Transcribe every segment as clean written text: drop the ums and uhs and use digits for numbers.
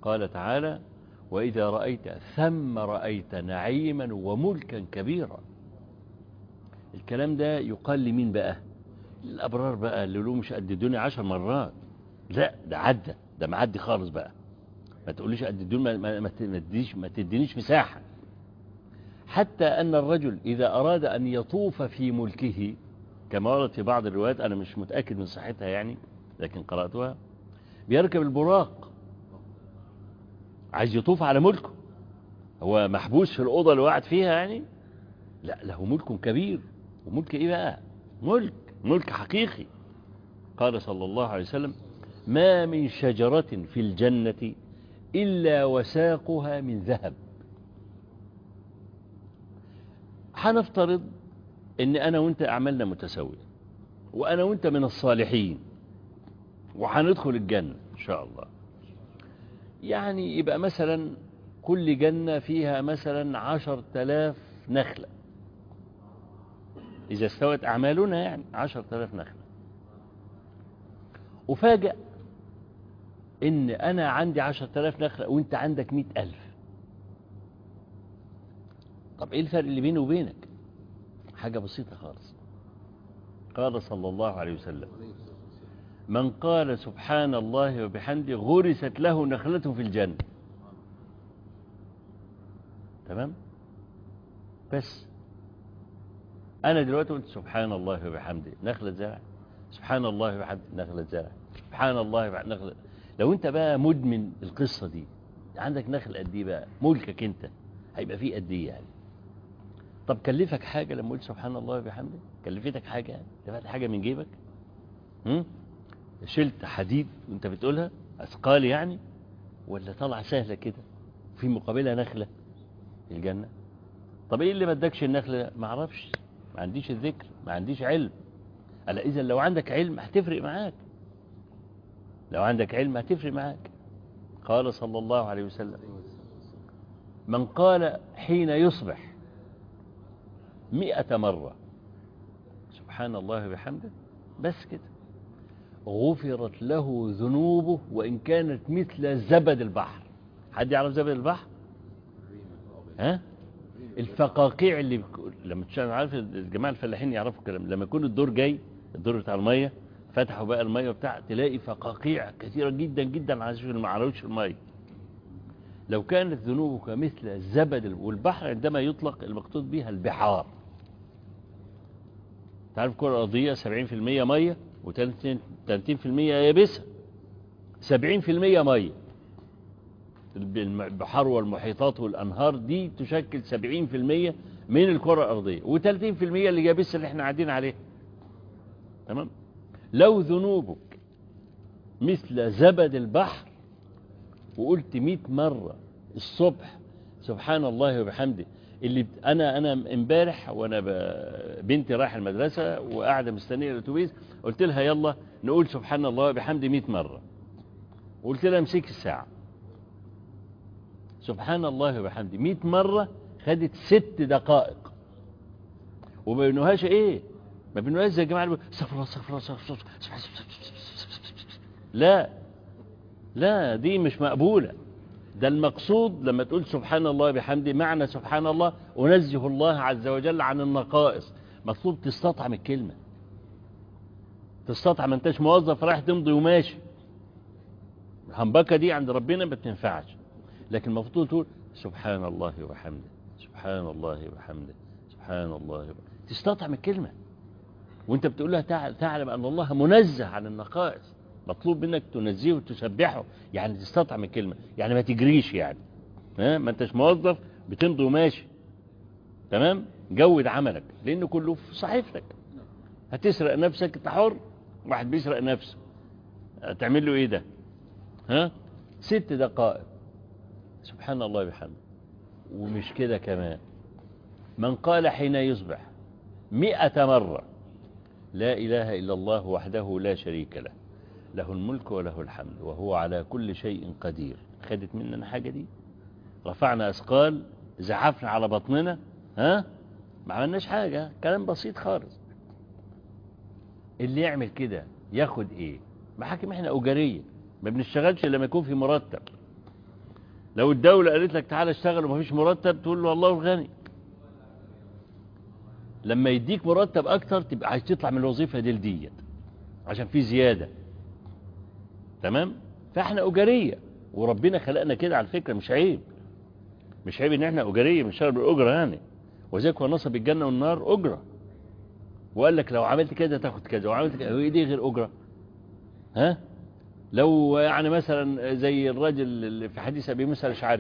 قال تعالى: وإذا رأيت ثم رأيت نعيما وملكا كبيرا. الكلام ده يقال لمين بقى؟ الأبرار بقى، اللي له مش قد الدنيا 10 مرات. لا، ده عدى، ده معدي خالص بقى. ما تقوليش قد الدنيا، ما تدينيش مساحة. حتى أن الرجل إذا أراد أن يطوف في ملكه، كما ورد في بعض الروايات، أنا مش متأكد من صحتها يعني لكن قرأتها، بيركب البراق، عايز يطوف على ملكه. هو محبوس في الأوضة اللي قاعد فيها يعني؟ لا، له ملك كبير. وملك إيه بقى؟ ملك حقيقي. قال صلى الله عليه وسلم: ما من شجرة في الجنة إلا وساقها من ذهب. هنفترض إن أنا وأنت أعمالنا متساوية، وأنا وأنت من الصالحين، وهندخل الجنة إن شاء الله. يعني يبقى مثلا كل جنة فيها مثلا 10,000 نخلة، إذا استوت أعمالنا يعني 10,000 نخلة. وفاجأ إن أنا عندي 10,000 نخلة وأنت عندك 100,000. طب إيه الفرق اللي بيني وبينك؟ حاجة بسيطة خالص. قال صلى الله عليه وسلم: من قال سبحان الله وبحمده غرست له نخلة في الجنة. تمام؟ بس أنا دلوقتي قلت سبحان الله وبحمده، نخلة زرع. سبحان الله وبحمده، نخلة زرع. سبحان الله وبحمده، نخلة. لو أنت بقى مدمن القصة دي، عندك نخل قد إيه بقى؟ ملكك أنت هيبقى فيه قد إيه يعني؟ طب كلفك حاجة لما قلت سبحان الله وبحمده؟ كلفتك حاجة؟ دفعت حاجة من جيبك؟ شلت حديد وانت بتقولها أثقال يعني؟ ولا طلع سهلة كده في مقابلها نخلة في الجنة؟ طب ايه اللي ما ادكش النخلة؟ ما اعرفش، ما عنديش الذكر، ما عنديش علم. ألا إذا لو عندك علم هتفرق معاك، لو عندك علم هتفرق معاك. قال صلى الله عليه وسلم: من قال حين يصبح 100 مرة سبحان الله وبحمده، بس كده غفرت له ذنوبه وإن كانت مثل زبد البحر. حد يعرف زبد البحر؟ ها؟ الفقاقيع اللي لما تشاهد، عارف الجماعة الفلاحين يعرفوا الكلام، لما يكون الدور جاي، الدور بتاع المية، فتحوا بقى المية بتاع، تلاقي فقاقيع كثيرة جدا جدا على وش المية. لو كانت ذنوبك مثل الزبد، والبحر عندما يطلق المقصود بها البحار. تعرف الكرة الأرضية 70% مية و30% يابسة. 70% مية، البحار والمحيطات والأنهار دي تشكل 70% من الكرة الأرضية، و30% اللي يابسة اللي احنا قاعدين عليه. تمام؟ لو ذنوبك مثل زبد البحر وقلت 100 مرة الصبح سبحان الله وبحمده، اللي انا امبارح وانا بنتي رايحه المدرسه وقاعده مستنيه الاتوبيس، قلت لها يلا نقول سبحان الله وبحمده 100 مرة. وقلت لها امسكي الساعه، سبحان الله وبحمده 100 مرة خدت 6 دقائق. وما بينوهاش ايه؟ ما بينوهاش زي الجماعه اللي استغفر الله استغفر الله استغفر الله. لا لا، دي مش مقبولة. ده المقصود لما تقول سبحان الله بحمده، معنى سبحان الله أنزه الله عز وجل عن النقائص. مقصود تستطعم الكلمة، تستطعم. انتش موظف رايح تمضي وماشي، الهمبكة دي عند ربنا ما بتنفعش. لكن المفروض تقول سبحان الله وبحمده، سبحان الله وبحمده، سبحان الله وبحمده. تستطعم الكلمة وانت بتقول لها تعلم أن الله منزه عن النقائص. مطلوب منك تنزيه وتسبحه، يعني تستطعم الكلمة، يعني ما تجريش يعني. ما انتش موظف بتمضي وماشي. تمام؟ جود عملك، لأن كله في صحيفتك. هتسرق نفسك انت حر، واحد بيسرق نفسه تعمل له ايه ده؟ 6 دقائق سبحان الله بحمده. ومش كده كمان، من قال حين يصبح 100 مرة لا إله إلا الله وحده لا شريك له، له الملك وله الحمد وهو على كل شيء قدير. خدت مننا حاجة دي؟ رفعنا أثقال، زحفنا على بطننا، ما عملناش حاجة، كلام بسيط خالص. اللي يعمل كده ياخد ايه؟ محاكم احنا أجارية، ما بنشتغلش لما يكون في مرتب. لو الدولة قالت لك تعالى اشتغل ومفيش مرتب تقول له الله الغني. لما يديك مرتب اكتر تبقى عايز تطلع من الوظيفة دي عشان في زيادة. تمام. فاحنا أجرية، وربنا خلقنا كده على فكرة، مش عيب. مش عيب ان احنا أجرية بنشتغل بالأجرة يعني. وذلك هو نصب الجنة والنار أجرة، وقال لك لو عملت كده تاخد كذا وعملت كذا. هو ايه دي غير أجرة؟ ها؟ لو يعني مثلا زي الراجل اللي في حديث أبي موسى الأشعري،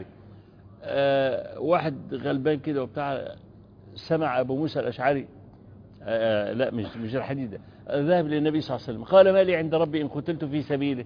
واحد غلبان كده وبتاع، سمع أبو موسى الأشعري، لا مش الحديث ده، ذهب للنبي صلى الله عليه وسلم قال ما لي عند ربي إن قتلت في سبيله.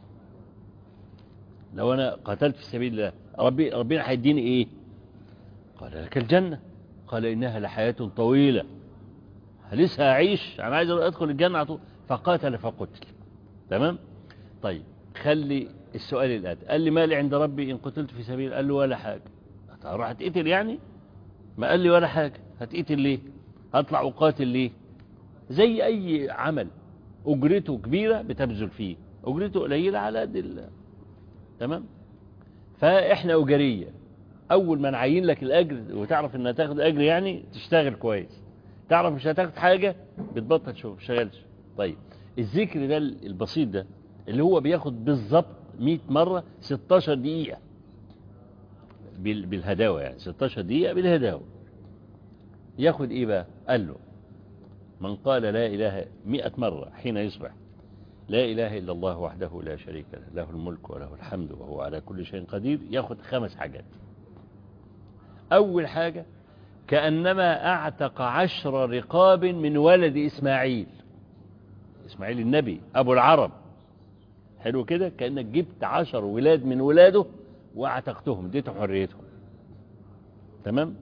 لو أنا قتلت في سبيل الله ربنا هيديني إيه؟ قال لك الجنة. قال إنها لحياة طويلة، لسه هعيش، أنا عايز أدخل الجنة على طول. فقاتل فقتل. تمام. طيب خلي السؤال الآتي، قال لي ما لي عند ربي إن قتلت في سبيل، قال له ولا حاجة. راح هتقتل يعني؟ ما قال لي ولا حاجة. هتقتل ليه؟ هطلع أقاتل ليه؟ زي أي عمل أجرته كبيرة بتبذل فيه، أجرته قليلة على قد تمام. فإحنا أجرية، أول ما نعين لك الأجر وتعرف إنها تاخد أجر يعني تشتغل كويس، تعرف مش هتاخد حاجة بتبطل شغل، شغالش. طيب الذكر ده البسيط ده اللي هو بياخد بالظبط 100 مرة 16 دقيقة بالهداوة، يعني 16 دقيقة بالهداوة. ياخد إيه بقى؟ قال له من قال لا إله 100 مرة حين يصبح، لا إله إلا الله وحده لا شريك له، له الملك وله الحمد وهو على كل شيء قدير، ياخد 5 حاجات. أول حاجة كأنما أعتق 10 رقاب من ولد إسماعيل النبي أبو العرب. حلو كده، كأنك جبت 10 ولاد من ولاده واعتقتهم، اديتهم حريتهم. تمام.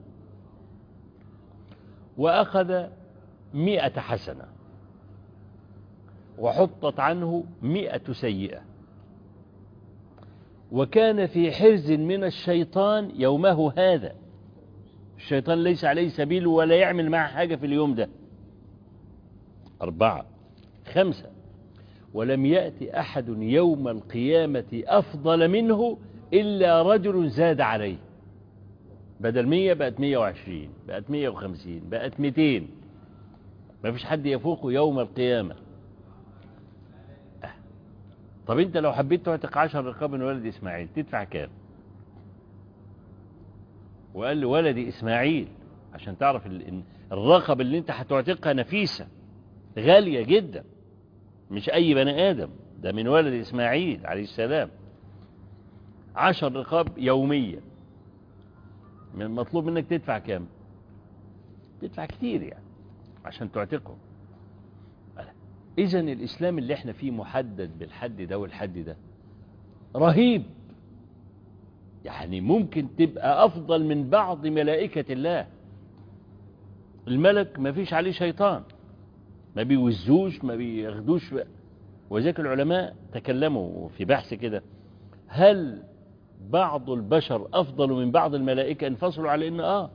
وأخذ 100 حسنة وحطت عنه 100 سيئة، وكان في حرز من الشيطان يومه هذا. الشيطان ليس عليه سبيل ولا يعمل معه حاجة في اليوم ده. 4. 5. ولم يأتي أحد يوم القيامة أفضل منه إلا رجل زاد عليه. بدل 100 بقت 120، بقت 150، بقت 200. ما فيش حد يفوقه يوم القيامة. طب انت لو حبيت تعتق 10 رقاب من ولد إسماعيل تدفع كام؟ وقال له ولد إسماعيل عشان تعرف الرقب اللي انت هتعتقها نفيسة غالية جدا، مش أي بني آدم، ده من ولد إسماعيل عليه السلام. 10 رقاب يوميا، من المطلوب منك تدفع كام؟ تدفع كتير يعني عشان تعتقه. إذن الإسلام اللي احنا فيه محدد بالحد ده والحد ده رهيب، يعني ممكن تبقى أفضل من بعض ملائكة الله. الملك ما فيش عليه شيطان، ما بيوزوش ما بياخدوش. وذلك العلماء تكلموا في بحث كده، هل بعض البشر أفضل من بعض الملائكة؟ انفصلوا على إن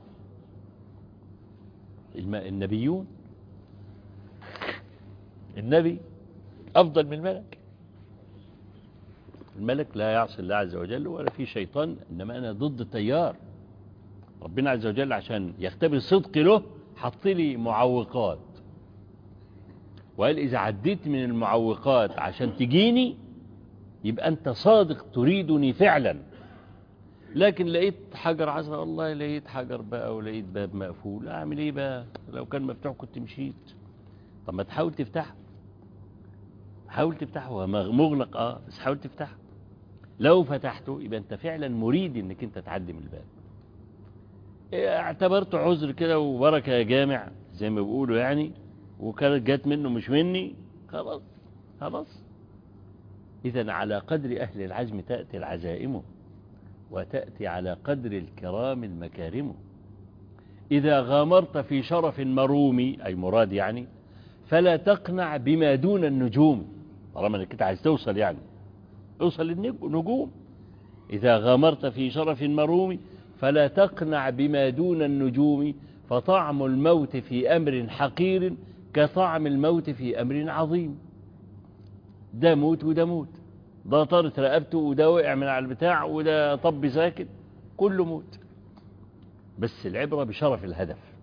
النبيون، النبي أفضل من الملك. الملك لا يعصي الله عز وجل ولا في شيطان، إنما أنا ضد التيار. ربنا عز وجل عشان يختبر صدقي له حط لي معوقات، وقال إذا عديت من المعوقات عشان تجيني يبقى أنت صادق تريدني فعلا. لكن لقيت حجر عزرا، والله لقيت حجر بقى ولقيت باب مقفول، أعمل إيه بقى؟ لو كان مفتوح كنت مشيت. طب ما تحاول تفتحه، حاول تفتحه. هو مغلق بس حاول تفتحه. لو فتحته يبقى أنت فعلا مريد إنك أنت تعدي من الباب. اعتبرته عذر كده وبركة يا جامع زي ما بيقولوا يعني، وكانت جات منه مش مني، خلاص خلاص. إذن على قدر أهل العزم تأتي العزائم، وتأتي على قدر الكرام المكارم. إذا غامرت في شرف مرومي أي مراد يعني، فلا تقنع بما دون النجوم. طالما انك انت عايز توصل يعني اوصل للنجوم. إذا غامرت في شرف مرومي فلا تقنع بما دون النجوم، فطعم الموت في أمر حقير كطعم الموت في أمر عظيم. ده موت وده موت. ده طارت رقبته، وده وقع من على البتاع، وده طب ساكت، كله موت. بس العبرة بشرف الهدف.